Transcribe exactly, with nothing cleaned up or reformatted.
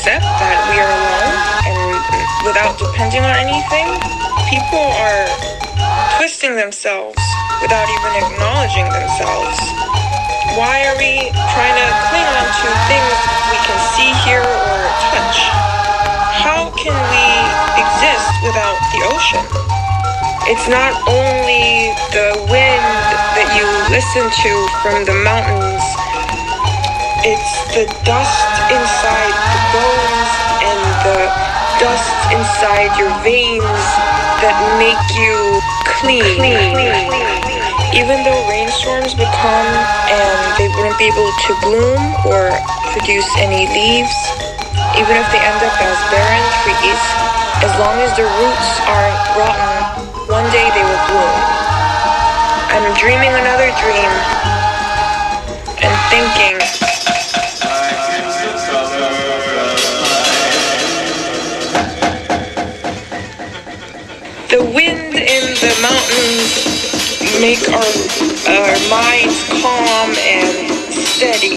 accept that we are alone and without depending on anything, people are twisting themselves without even acknowledging themselves. Why are we trying to cling on to things we can see, hear, or touch? How can we exist without the ocean? It's not only the wind that you listen to from the mountains, it's the dust inside the bones and the dust inside your veins that make you clean. clean. Even though rainstorms would come and they wouldn't be able to bloom or produce any leaves, even if they end up as barren trees, as long as their roots aren't rotten, one day they will bloom. I'm dreaming another dream and thinking, the wind in the mountains make our, our minds calm and steady.